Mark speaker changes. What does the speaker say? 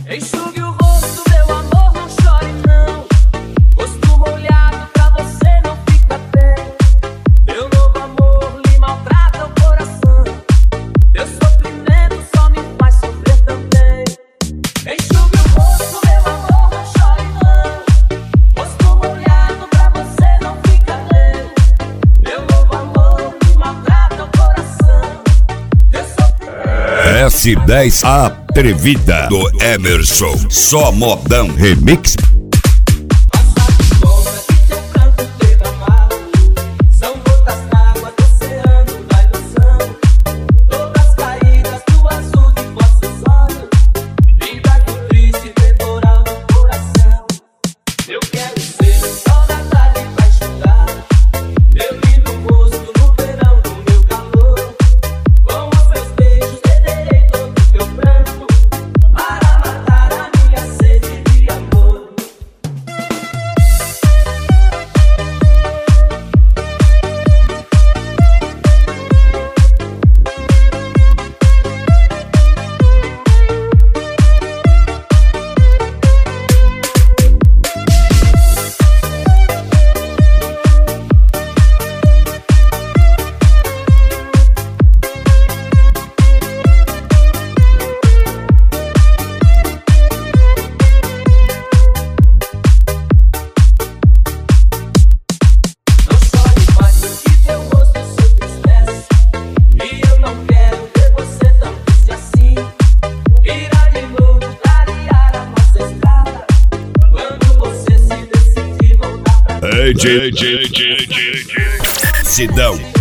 Speaker 1: Enxugue o rosto, meu amor, não chore não. Rosto molhado pra você não fica bem. Meu novo amor lhe maltrata o coração. Meu sofrimento só me faz sofrer também. Enxugue o rosto, meu amor, não chore não. Rosto molhado pra você não fica bem. Meu novo amor lhe maltrata o coração. Meu sofrimento...
Speaker 2: S10 Atrevida do Emerson, só modão remix.
Speaker 1: São gotas d'água do oceano da ilusão. Todas caídas do azul de vossos olhos. Vida que triste temporal no coração. Eu quero ser o sol da tarde vai chorar. Meu lindo rosto no verão do meu calor. Com os meus beijos perderei todo o teu pranto. Para matar a minha sede de amor. Não chore mais que teu rosto se entristece. E eu não quero ver você tão triste assim. Irá de novo clarear a nossa estrada. Quando você se decidir voltar pra mim.
Speaker 2: Sidão.